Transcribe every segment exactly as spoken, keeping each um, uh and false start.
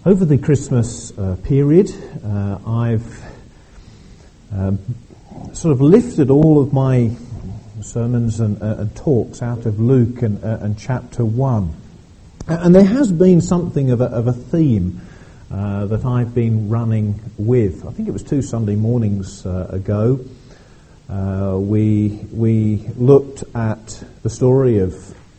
Over the Christmas uh, period, uh, I've um, sort of lifted all of my sermons and, uh, and talks out of Luke and, uh, and chapter one. And there has been something of a, of a theme uh, that I've been running with. I think it was two Sunday mornings uh, ago. Uh, we we looked at the story of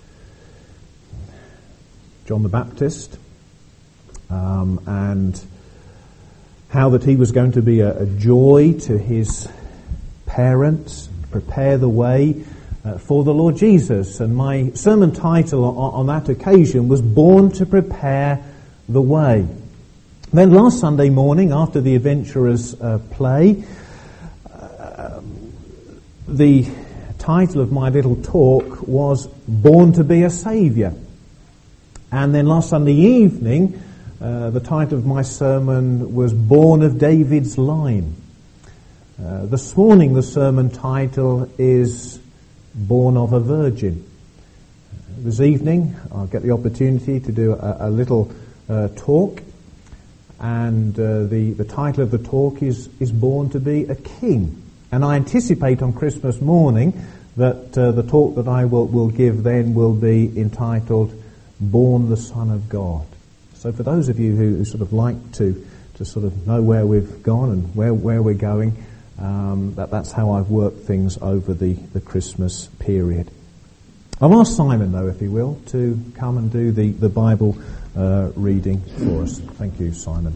John the Baptist, um, and how that he was going to be a, a joy to his parents, prepare the way uh, for the Lord Jesus. And my sermon title on, on that occasion was Born to Prepare the Way. Then last Sunday morning, after the Adventurers uh, play, uh, the title of my little talk was Born to be a Saviour. And then last Sunday evening, uh, the title of my sermon was Born of David's Line. Uh, this morning the sermon title is Born of a Virgin. Uh, this evening I'll get the opportunity to do a, a little uh, talk, and uh, the, the title of the talk is, is Born to be a King. And I anticipate on Christmas morning that uh, the talk that I will, will give then will be entitled Born the Son of God. So for those of you who, who sort of like to, to sort of know where we've gone and where, where we're going, um, that, that's how I've worked things over the, the Christmas period. I'll ask Simon, though, if he will, to come and do the, the Bible uh, reading for us. Thank you, Simon.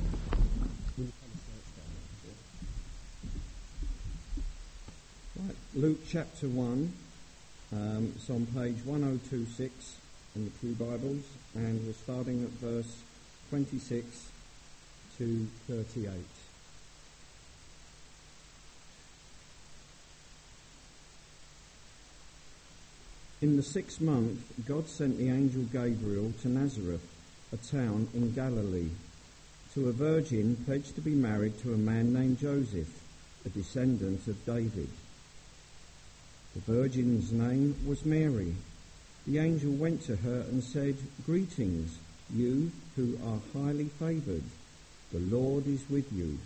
Right, Luke chapter one, um, it's on page one oh two six. In the Pew Bibles, and we're starting at verse twenty-six to thirty-eight. In the sixth month, God sent the angel Gabriel to Nazareth, a town in Galilee, to a virgin pledged to be married to a man named Joseph, a descendant of David. The virgin's name was Mary. The angel went to her and said, "Greetings, you who are highly favoured. The Lord is with you."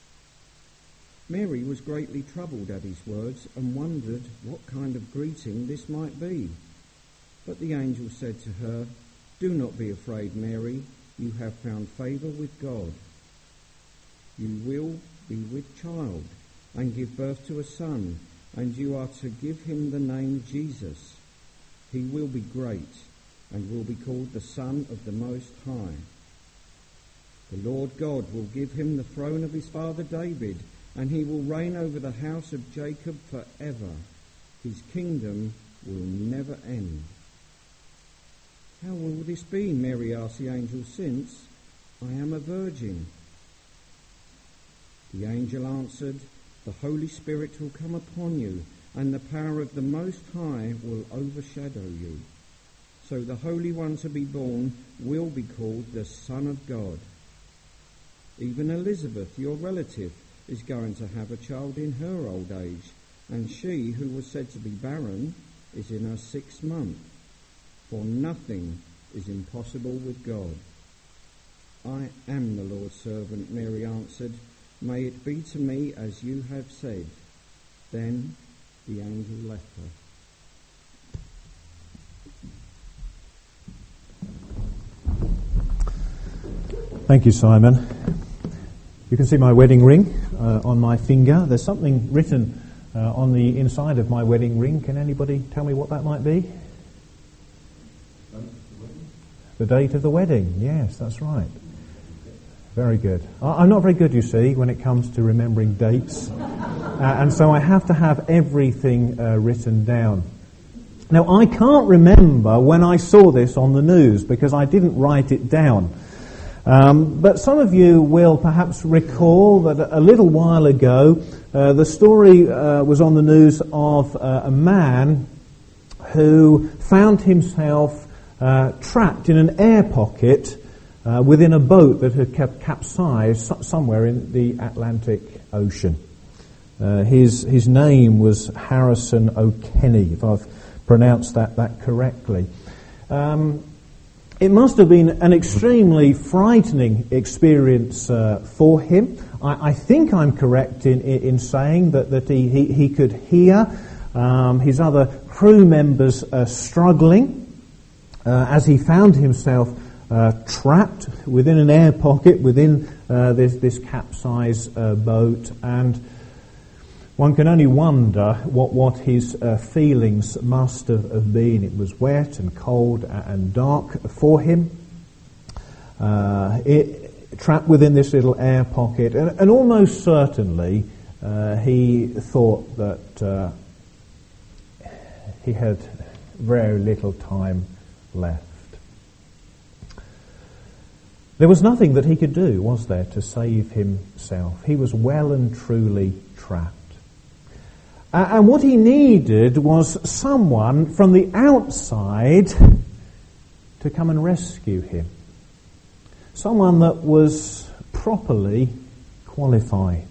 Mary was greatly troubled at his words and wondered what kind of greeting this might be. But the angel said to her, "Do not be afraid, Mary. You have found favour with God. You will be with child and give birth to a son, and you are to give him the name Jesus. He will be great and will be called the Son of the Most High. The Lord God will give him the throne of his father David, and he will reign over the house of Jacob forever. His kingdom will never end." "How will this be?" Mary asked the angel, "since I am a virgin?" The angel answered, "The Holy Spirit will come upon you, and the power of the Most High will overshadow you. So the Holy One to be born will be called the Son of God. Even Elizabeth, your relative, is going to have a child in her old age, and she, who was said to be barren, is in her sixth month. For nothing is impossible with God." "I am the Lord's servant," Mary answered. "May it be to me as you have said." Then the angel left her. Thank you, Simon. You can see my wedding ring uh, on my finger. There's something written uh, on the inside of my wedding ring. Can anybody tell me what that might be? The date of the wedding. Yes, that's right. Very good. I'm not very good, you see, when it comes to remembering dates. Uh, and so I have to have everything uh, written down. Now, I can't remember when I saw this on the news because I didn't write it down. Um, but some of you will perhaps recall that a little while ago, uh, the story uh, was on the news of uh, a man who found himself uh, trapped in an air pocket Uh, within a boat that had kept capsized somewhere in the Atlantic Ocean. Uh, his his name was Harrison O'Kenny, if I've pronounced that, that correctly. Um, It must have been an extremely frightening experience uh, for him. I, I think I'm correct in, in saying that, that he, he, he could hear um, his other crew members uh, struggling uh, as he found himself uh, trapped within an air pocket, within uh, this, this capsized uh, boat, and one can only wonder what, what his uh, feelings must have, have been. It was wet and cold and dark for him, uh, it, trapped within this little air pocket, and, and almost certainly uh, he thought that uh, he had very little time left. There was nothing that he could do, was there, to save himself? He was well and truly trapped. Uh, and what he needed was someone from the outside to come and rescue him. Someone that was properly qualified.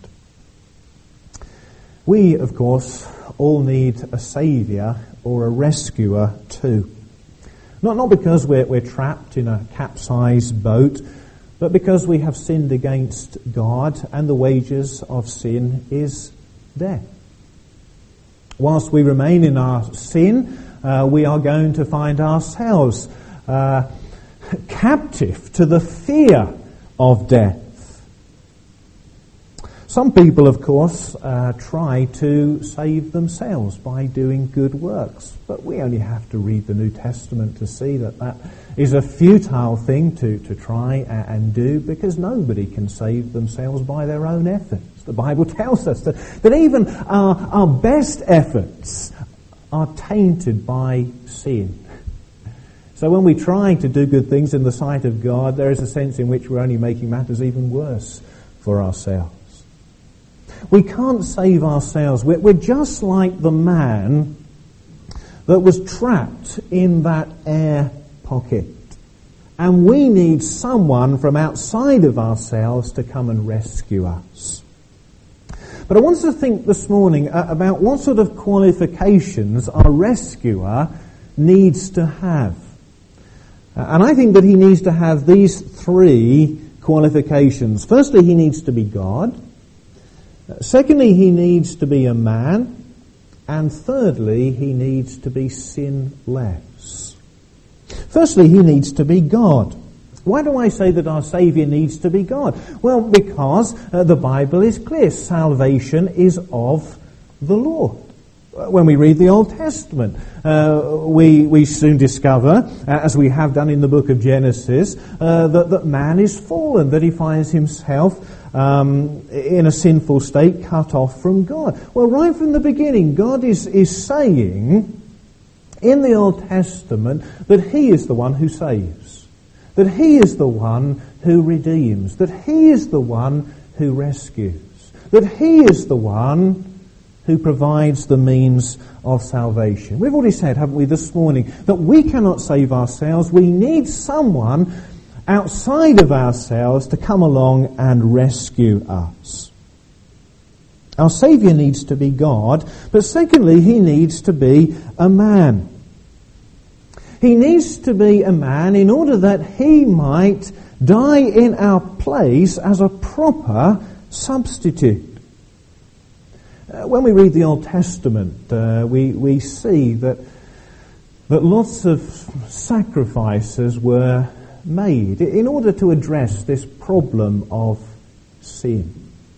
We, of course, all need a saviour or a rescuer too. Not, not because we're, we're trapped in a capsized boat, but because we have sinned against God, and the wages of sin is death. Whilst we remain in our sin, uh, we are going to find ourselves uh, captive to the fear of death. Some people, of course, uh, try to save themselves by doing good works, but we only have to read the New Testament to see that that is a futile thing to, to try and do, because nobody can save themselves by their own efforts. The Bible tells us that, that even our, our best efforts are tainted by sin. So when we try to do good things in the sight of God, there is a sense in which we're only making matters even worse for ourselves. We can't save ourselves. We're, we're just like the man that was trapped in that air pocket. And we need someone from outside of ourselves to come and rescue us. But I want us to think this morning about what sort of qualifications our rescuer needs to have. And I think that he needs to have these three qualifications. Firstly, he needs to be God. Secondly, he needs to be a man. And thirdly, he needs to be sinless. Firstly, he needs to be God. Why do I say that our Saviour needs to be God? Well, because uh, the Bible is clear. Salvation is of the Lord. When we read the Old Testament, uh, we we soon discover, uh, as we have done in the book of Genesis, uh, that, that man is fallen, that he finds himself um, in a sinful state, cut off from God. Well, right from the beginning, God is, is saying in the Old Testament that he is the one who saves, that he is the one who redeems, that he is the one who rescues, that he is the one who provides the means of salvation. We've already said, haven't we, this morning, that we cannot save ourselves. We need someone outside of ourselves to come along and rescue us. Our Saviour needs to be God, but secondly, he needs to be a man. He needs to be a man in order that he might die in our place as a proper substitute. Uh, when we read the Old Testament, uh, we, we see that, that lots of sacrifices were made in order to address this problem of sin.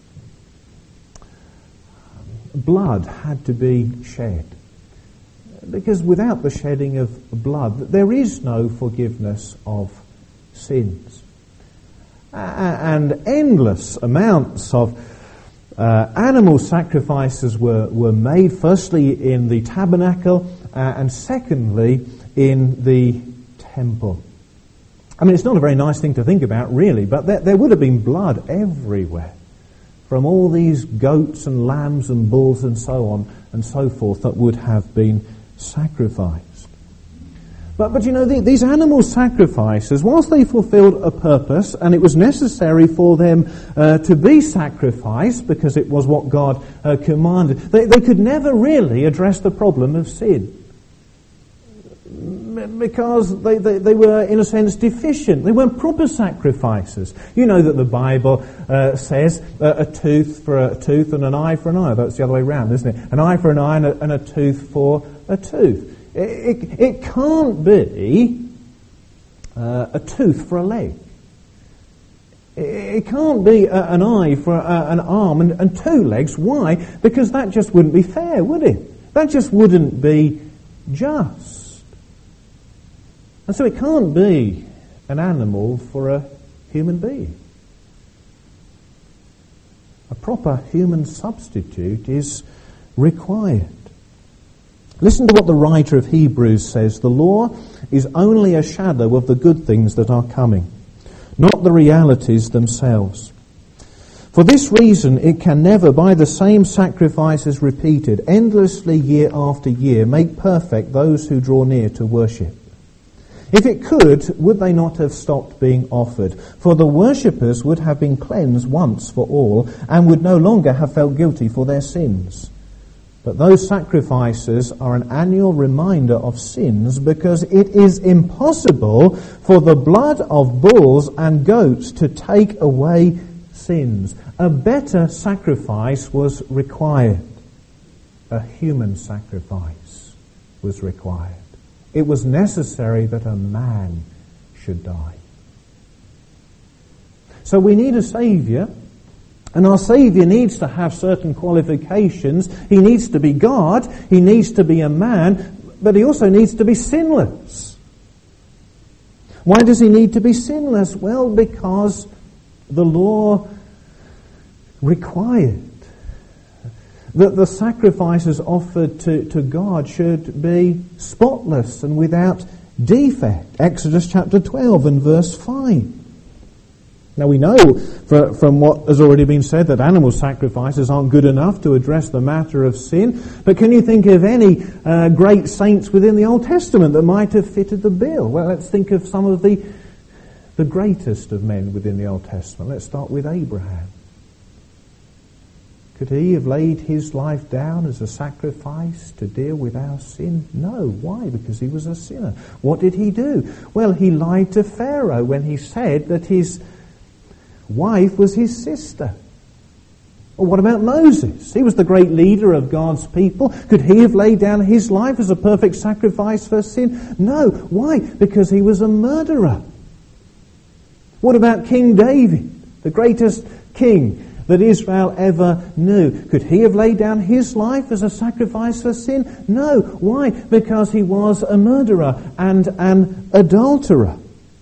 Blood had to be shed, because without the shedding of blood, there is no forgiveness of sins. Uh, and endless amounts of Uh, animal sacrifices were, were made, firstly in the tabernacle, uh, and secondly in the temple. I mean, it's not a very nice thing to think about, really, but there, there would have been blood everywhere from all these goats and lambs and bulls and so on and so forth that would have been sacrificed. But, but you know, the, these animal sacrifices, whilst they fulfilled a purpose, and it was necessary for them uh, to be sacrificed because it was what God uh, commanded, they, they could never really address the problem of sin. because they, they, they were, in a sense, deficient. They weren't proper sacrifices. You know that the Bible uh, says uh, a tooth for a tooth and an eye for an eye. That's the other way around, isn't it? An eye for an eye and a, and a tooth for a tooth. It, it, it can't be uh, a tooth for a leg. It, it can't be a, an eye for a, an arm and, and two legs. Why? Because that just wouldn't be fair, would it? That just wouldn't be just. And so it can't be an animal for a human being. A proper human substitute is required. Listen to what the writer of Hebrews says. The law is only a shadow of the good things that are coming, not the realities themselves. For this reason, it can never, by the same sacrifices repeated endlessly year after year, make perfect those who draw near to worship. If it could, would they not have stopped being offered? For the worshippers would have been cleansed once for all, and would no longer have felt guilty for their sins. But those sacrifices are an annual reminder of sins, because it is impossible for the blood of bulls and goats to take away sins. A better sacrifice was required. A human sacrifice was required. It was necessary that a man should die. So we need a Saviour, and our Saviour needs to have certain qualifications. He needs to be God, he needs to be a man, but he also needs to be sinless. Why does he need to be sinless? Well, because the law required that the sacrifices offered to, to God should be spotless and without defect. Exodus chapter twelve and verse five. Now we know for, from what has already been said that animal sacrifices aren't good enough to address the matter of sin, but can you think of any uh, great saints within the Old Testament that might have fitted the bill? Well, let's think of some of the, the greatest of men within the Old Testament. Let's start with Abraham. Could he have laid his life down as a sacrifice to deal with our sin? No. Why? Because he was a sinner. What did he do? Well, he lied to Pharaoh when he said that his wife was his sister. Or what about Moses? He was the great leader of God's people. Could he have laid down his life as a perfect sacrifice for sin? No. Why? Because he was a murderer. What about King David, the greatest king that Israel ever knew? Could he have laid down his life as a sacrifice for sin? No. Why? Because he was a murderer and an adulterer.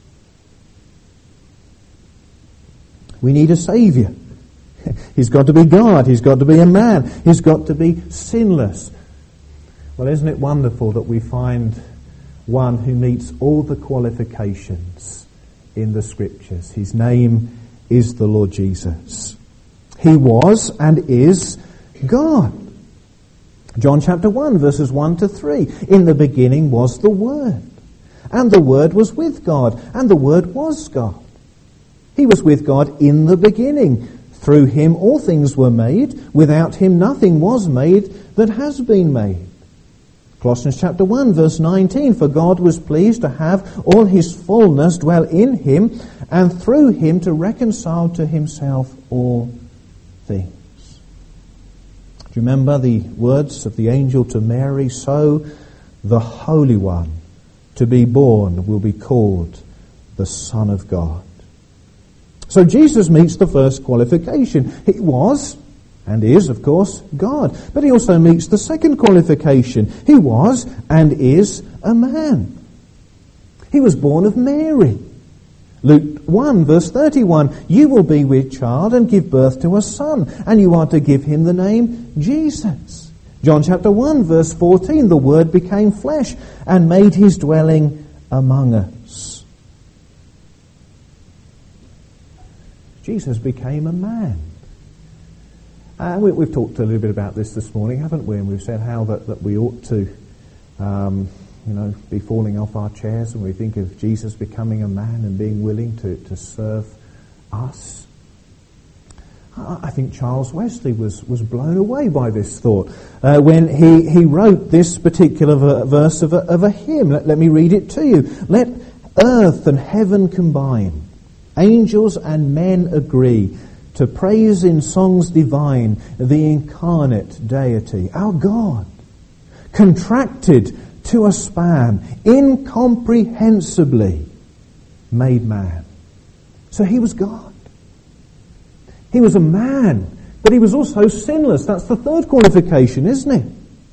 We need a Saviour. He's got to be God. He's got to be a man. He's got to be sinless. Well, isn't it wonderful that we find one who meets all the qualifications in the Scriptures? His name is the Lord Jesus. He was and is God. John chapter one, verses one to three. In the beginning was the Word, and the Word was with God, and the Word was God. He was with God in the beginning. Through him all things were made. Without him nothing was made that has been made. Colossians chapter one, verse nineteen. For God was pleased to have all his fullness dwell in him, and through him to reconcile to himself all things. Do you remember the words of the angel to Mary? So the Holy One to be born will be called the Son of God. So Jesus meets the first qualification. He was and is, of course, God. But he also meets the second qualification. He was and is a man. He was born of Mary. Luke one, verse thirty-one, you will be with child and give birth to a son, and you are to give him the name Jesus. John chapter one, verse fourteen, the Word became flesh and made his dwelling among us. Jesus became a man. And we, we've talked a little bit about this this morning, haven't we? And we've said how that, that we ought to um, you know, be falling off our chairs when we think of Jesus becoming a man and being willing to, to serve us. I think Charles Wesley was, was blown away by this thought uh, when he, he wrote this particular ver- verse of a, of a hymn. Let, let me read it to you. Let earth and heaven combine, angels and men agree, to praise in songs divine the incarnate deity, our God, contracted to a span, incomprehensibly made man. So he was God. He was a man, but he was also sinless. That's the third qualification, isn't it?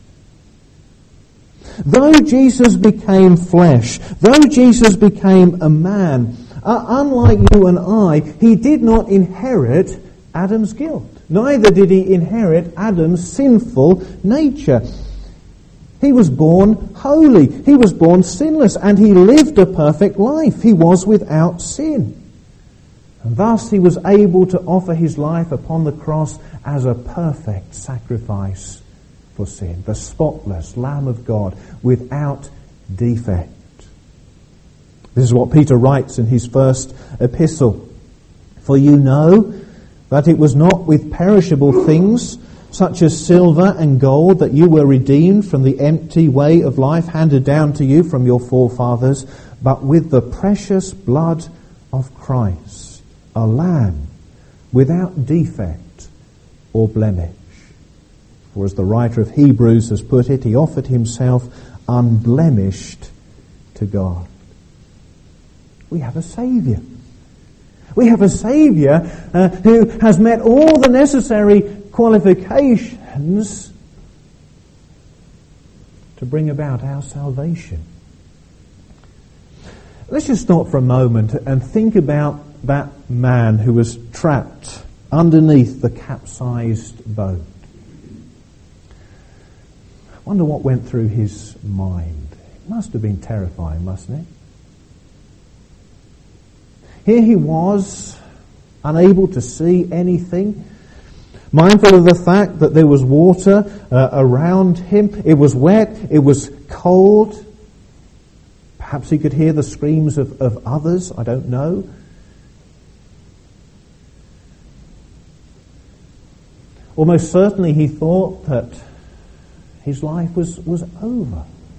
Though Jesus became flesh, though Jesus became a man, uh, unlike you and I, he did not inherit Adam's guilt. Neither did he inherit Adam's sinful nature. He was born holy. He was born sinless, and he lived a perfect life. He was without sin. And thus he was able to offer his life upon the cross as a perfect sacrifice for sin, the spotless Lamb of God without defect. This is what Peter writes in his first epistle. For you know that it was not with perishable things, such as silver and gold, that you were redeemed from the empty way of life handed down to you from your forefathers, but with the precious blood of Christ, a lamb without defect or blemish. For as the writer of Hebrews has put it, he offered himself unblemished to God. We have a Saviour. We have a Saviour uh, who has met all the necessary qualifications to bring about our salvation. Let's just stop for a moment and think about that man who was trapped underneath the capsized boat. I wonder what went through his mind. It must have been terrifying, mustn't it? Here he was, unable to see anything, mindful of the fact that there was water uh, around him. It was wet, it was cold. Perhaps he could hear the screams of, of others, I don't know. Almost certainly he thought that his life was, was over.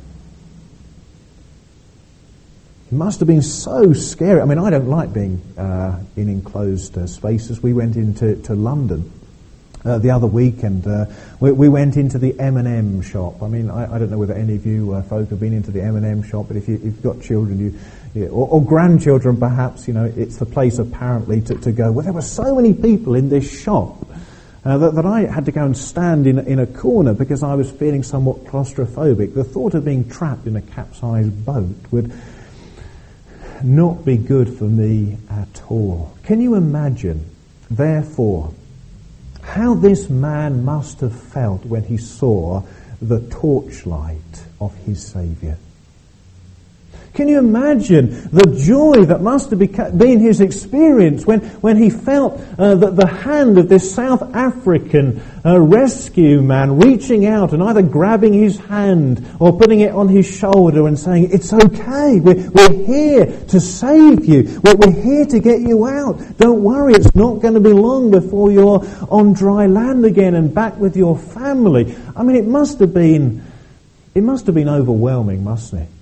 It must have been so scary. I mean, I don't like being uh, in enclosed uh, spaces. We went into to London uh, the other week, and uh, we, we went into the M and M shop. I mean, I, I don't know whether any of you uh, folk have been into the M and M shop, but if, you, if you've got children, you, you or, or grandchildren perhaps, you know, it's the place apparently to, to go. Well, there were so many people in this shop uh, that, that I had to go and stand in, in a corner because I was feeling somewhat claustrophobic. The thought of being trapped in a capsized boat would not be good for me at all. Can you imagine, therefore, how this man must have felt when he saw the torchlight of his Saviour? Can you imagine the joy that must have been his experience when, when he felt uh, that the hand of this South African uh, rescue man reaching out and either grabbing his hand or putting it on his shoulder and saying, "It's okay, we're, we're here to save you, we're, we're here to get you out. Don't worry, it's not going to be long before you're on dry land again and back with your family." I mean, it must have been, it must have been overwhelming, mustn't it?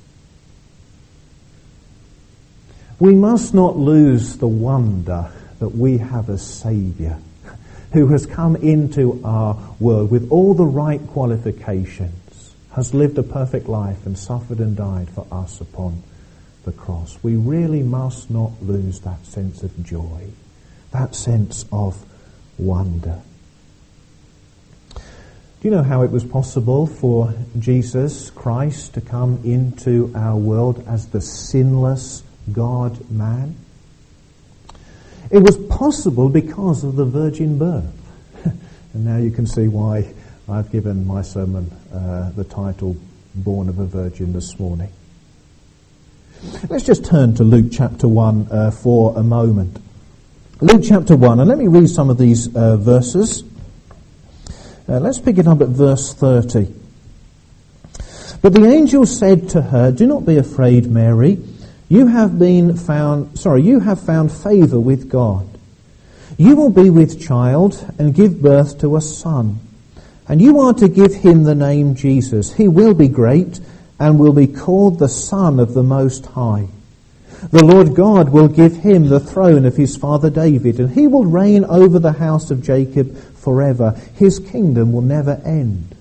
We must not lose the wonder that we have a Saviour who has come into our world with all the right qualifications, has lived a perfect life and suffered and died for us upon the cross. We really must not lose that sense of joy, that sense of wonder. Do you know how it was possible for Jesus Christ to come into our world as the sinless God-man? It was possible because of the virgin birth. And now you can see why I've given my sermon uh, the title, Born of a Virgin, this morning. Let's just turn to Luke chapter one uh, for a moment. Luke chapter one, and let me read some of these uh, verses. Uh, let's pick it up at verse thirty. But the angel said to her, "Do not be afraid, Mary. You have been found, sorry, you have found favour with God. You will be with child and give birth to a son, and you are to give him the name Jesus. He will be great and will be called the Son of the Most High. The Lord God will give him the throne of his father David, and he will reign over the house of Jacob forever. His kingdom will never end.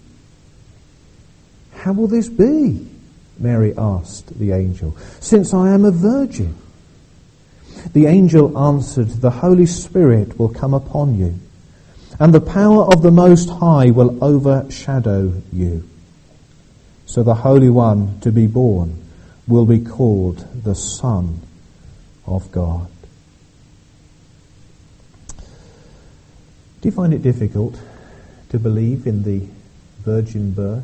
How will this be? Mary asked the angel, since I am a virgin. The angel answered, the Holy Spirit will come upon you, and the power of the Most High will overshadow you. So the Holy One to be born will be called the Son of God. Do you find it difficult to believe in the virgin birth?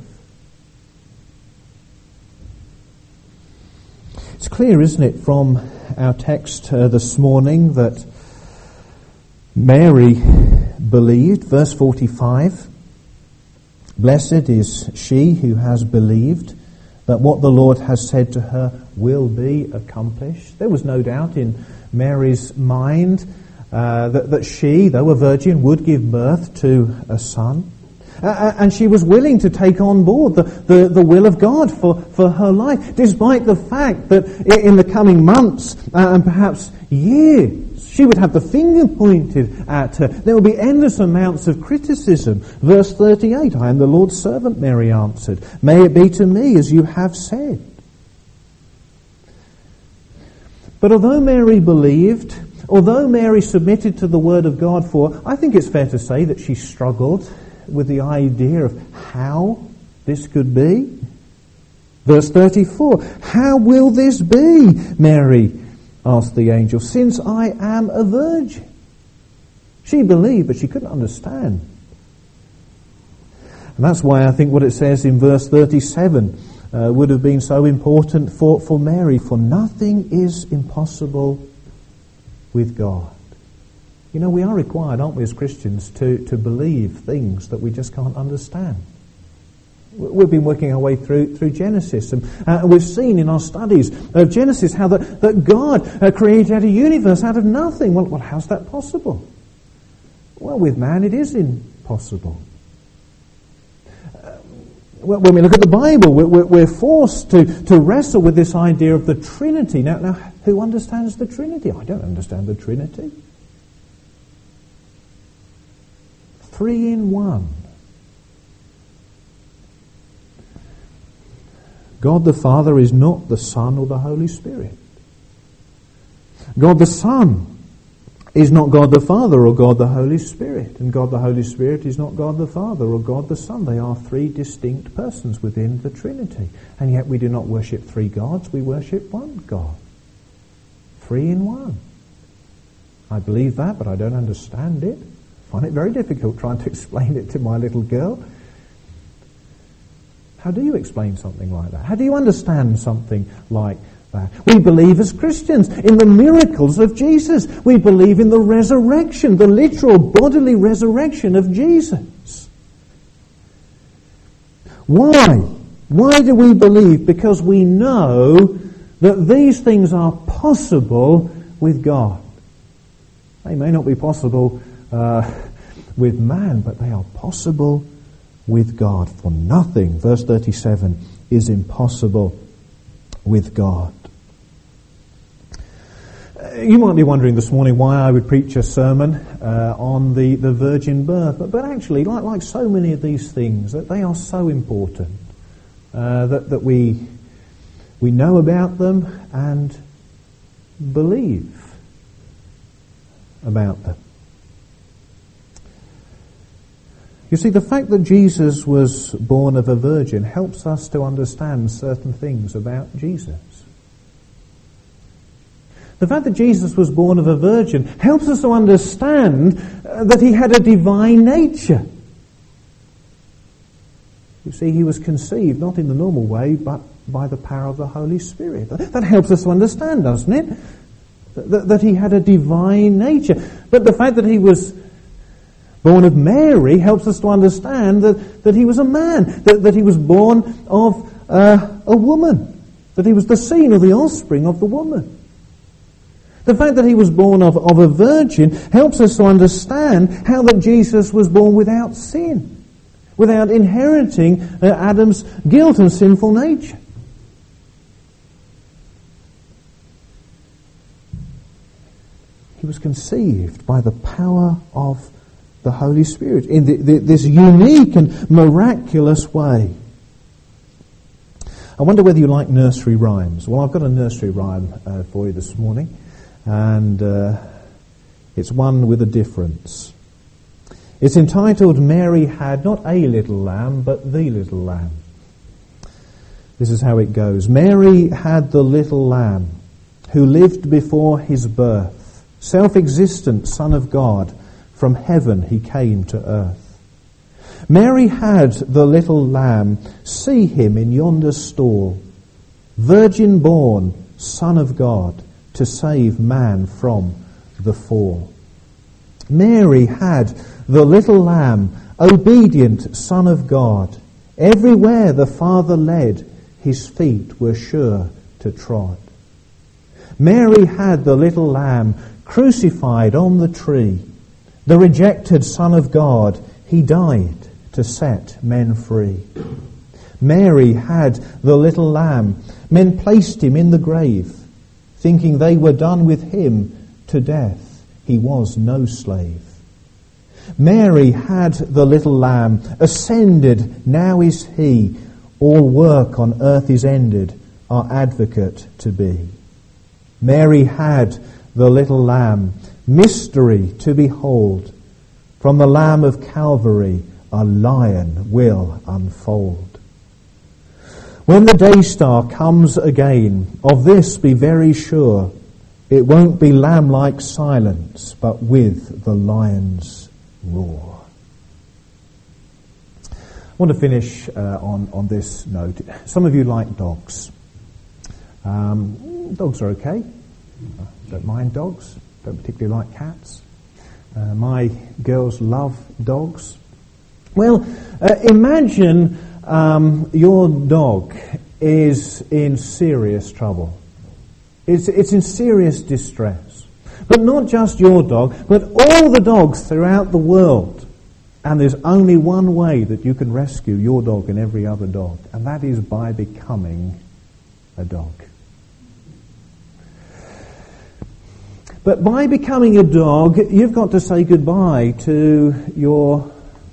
It's clear, isn't it, from our text uh, this morning that Mary believed. Verse forty-five, blessed is she who has believed that what the Lord has said to her will be accomplished. There was no doubt in Mary's mind uh, that, that she, though a virgin, would give birth to a son. Uh, and she was willing to take on board the, the, the will of God for, for her life, despite the fact that in the coming months uh, and perhaps years, she would have the finger pointed at her. There would be endless amounts of criticism. Verse thirty-eight, I am the Lord's servant, Mary answered. May it be to me as you have said. But although Mary believed, although Mary submitted to the word of God for, I think it's fair to say that she struggled with the idea of how this could be. Verse thirty-four, how will this be, Mary asked the angel, since I am a virgin? She believed, but she couldn't understand. And that's why I think what it says in verse thirty-seven uh, would have been so important for, for Mary, for nothing is impossible with God. You know, we are required, aren't we, as Christians, to, to believe things that we just can't understand. We've been working our way through through Genesis, and uh, we've seen in our studies of Genesis how that, that God uh, created a universe out of nothing. Well, well, how's that possible? Well, with man it is impossible. Uh, when we look at the Bible, we're, we're forced to, to wrestle with this idea of the Trinity. Now, now, who understands the Trinity? I don't understand the Trinity. Three in one. God the Father is not the Son or the Holy Spirit. God the Son is not God the Father or God the Holy Spirit. And God the Holy Spirit is not God the Father or God the Son. They are three distinct persons within the Trinity. And yet we do not worship three gods, we worship one God. Three in one. I believe that, but I don't understand it. I find it very difficult trying to explain it to my little girl. How do you explain something like that? How do you understand something like that? We believe as Christians in the miracles of Jesus. We believe in the resurrection, the literal bodily resurrection of Jesus. Why? Why do we believe? Because we know that these things are possible with God. They may not be possible uh, with man, but they are possible with God. For nothing, verse thirty-seven, is impossible with God. Uh, you might be wondering this morning why I would preach a sermon uh, on the, the virgin birth, but, but actually, like, like so many of these things, that they are so important uh, that, that we, we know about them and believe about them. You see, the fact that Jesus was born of a virgin helps us to understand certain things about Jesus. The fact that Jesus was born of a virgin helps us to understand uh, that he had a divine nature. You see, he was conceived not in the normal way, but by the power of the Holy Spirit. That helps us to understand, doesn't it? That, that he had a divine nature. But the fact that he was born of Mary helps us to understand that, that he was a man, that, that he was born of uh, a woman, that he was the seed or the offspring of the woman. The fact that he was born of, of a virgin helps us to understand how that Jesus was born without sin, without inheriting uh, Adam's guilt and sinful nature. He was conceived by the power of the Holy Spirit in the, the, this unique and miraculous way. I wonder whether you like nursery rhymes. Well, I've got a nursery rhyme uh, for you this morning, and uh, it's one with a difference. It's entitled, Mary Had Not a Little Lamb, but the Little Lamb. This is how it goes. Mary had the little lamb who lived before his birth, self-existent Son of God, from heaven he came to earth. Mary had the little lamb, see him in yonder stall, virgin born, Son of God, to save man from the fall. Mary had the little lamb, obedient Son of God. Everywhere the Father led, his feet were sure to trod. Mary had the little lamb, crucified on the tree, the rejected Son of God. He died to set men free. Mary had the little lamb. Men placed him in the grave, thinking they were done with him to death. He was no slave. Mary had the little lamb, ascended, now is he. All work on earth is ended, our advocate to be. Mary had the little lamb, mystery to behold. From the Lamb of Calvary, a lion will unfold. When the day star comes again, of this be very sure, it won't be lamb-like silence, but with the lion's roar. I want to finish uh, on, on this note. Some of you like dogs. Um, dogs are okay. I don't mind dogs. Don't particularly like cats. Uh, my girls love dogs. Well, uh, imagine um, your dog is in serious trouble. It's, it's in serious distress. But not just your dog, but all the dogs throughout the world. And there's only one way that you can rescue your dog and every other dog, and that is by becoming a dog. But by becoming a dog, you've got to say goodbye to your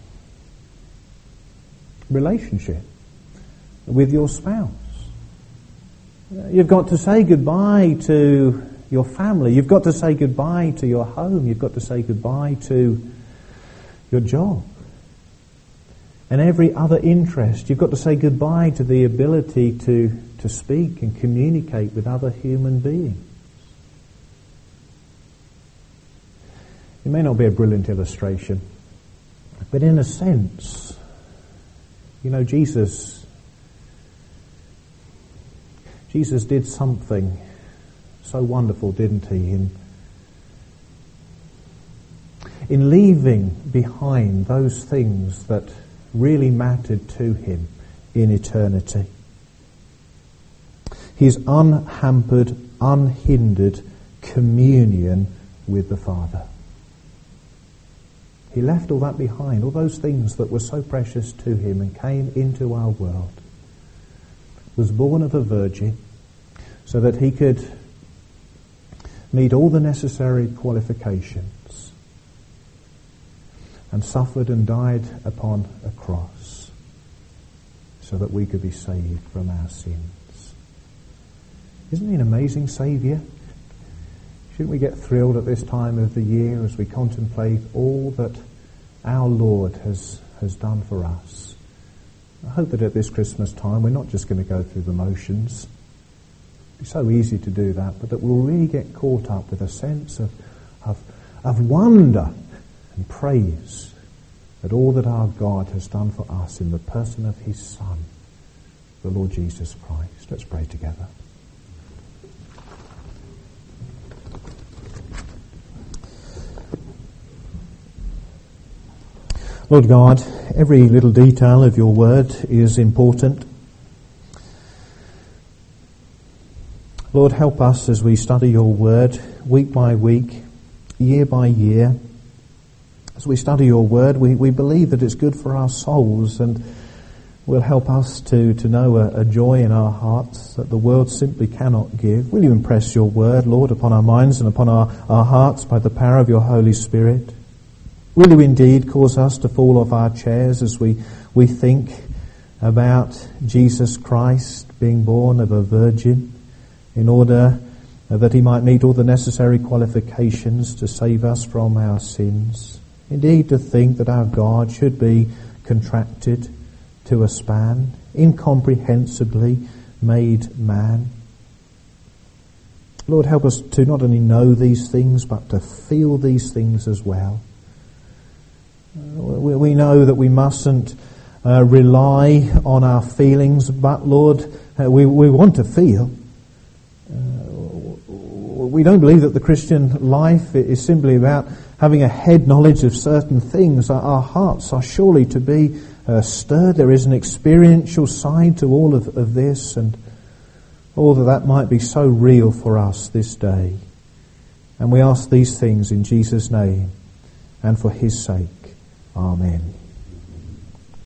relationship with your spouse. You've got to say goodbye to your family. You've got to say goodbye to your home. You've got to say goodbye to your job and every other interest. You've got to say goodbye to the ability to, to speak and communicate with other human beings. It may not be a brilliant illustration, but in a sense, you know, Jesus, Jesus did something so wonderful, didn't he, in in leaving behind those things that really mattered to him in eternity. His unhampered, unhindered communion with the Father. He left all that behind, all those things that were so precious to him, and came into our world. Was born of a virgin so that he could meet all the necessary qualifications, and suffered and died upon a cross so that we could be saved from our sins. Isn't he an amazing Saviour? Shouldn't we get thrilled at this time of the year as we contemplate all that our Lord has, has done for us? I hope that at this Christmas time we're not just going to go through the motions. It's so easy to do that, but that we'll really get caught up with a sense of, of, of wonder and praise at all that our God has done for us in the person of his Son, the Lord Jesus Christ. Let's pray together. Lord God, every little detail of your word is important. Lord, help us as we study your word week by week, year by year. As we study your word, we, we believe that it's good for our souls and will help us to, to know a, a joy in our hearts that the world simply cannot give. Will you impress your word, Lord, upon our minds and upon our, our hearts by the power of your Holy Spirit? Will you indeed cause us to fall off our chairs as we, we think about Jesus Christ being born of a virgin in order that he might meet all the necessary qualifications to save us from our sins? Indeed, to think that our God should be contracted to a span, incomprehensibly made man. Lord, help us to not only know these things, but to feel these things as well. Uh, we, we know that we mustn't uh, rely on our feelings, but Lord, uh, we, we want to feel. Uh, we don't believe that the Christian life is simply about having a head knowledge of certain things. Our, our hearts are surely to be uh, stirred. There is an experiential side to all of, of this, and all that that might be so real for us this day. And we ask these things in Jesus' name and for his sake. Amen.